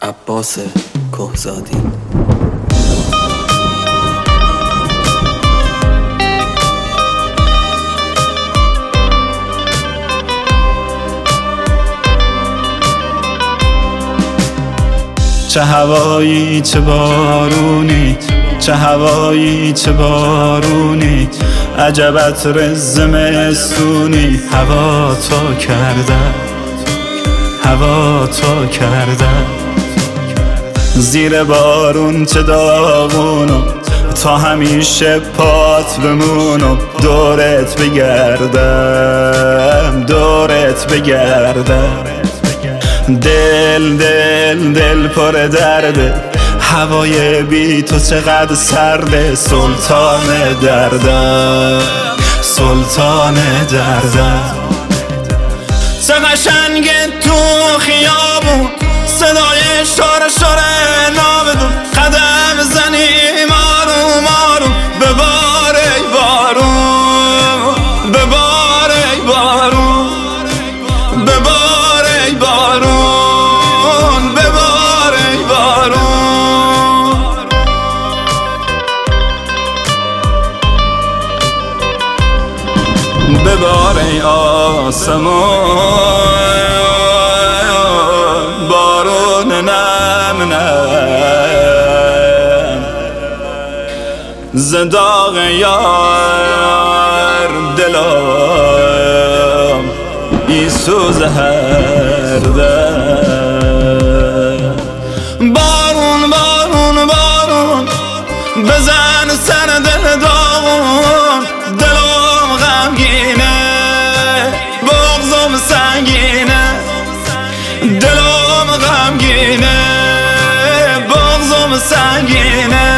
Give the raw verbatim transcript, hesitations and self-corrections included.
عباس کهزادی. چه هوایی چه بارونی، چه هوایی چه بارونی، عجب عطر زمستونی. هوا تا کردم، هوا تا کردم، زیر بارون چه داغونم، تا همیشه پات بمونم. دورت بگردم، دورت بگردم. دل دل دل پر درده، هوای بی تو چقدر سرده. سلطان دردم، سلطان دردم. چه قشنگه تو خیابون، صدای شور شور ناودون. قدم زنیم آروم آروم، ببار ای بارون، ببار ای بارون، ببار ای بارون، ببار ای بارون. ببار ای آسمون، بارون نم نم، ز داغ یار دلم ایسوز هر دم. بارون بارون بارون، بزن سر دل داغون. دلم غمگینه، بغضم سنگینه. دلم غمگینه، بغضم سنگینه.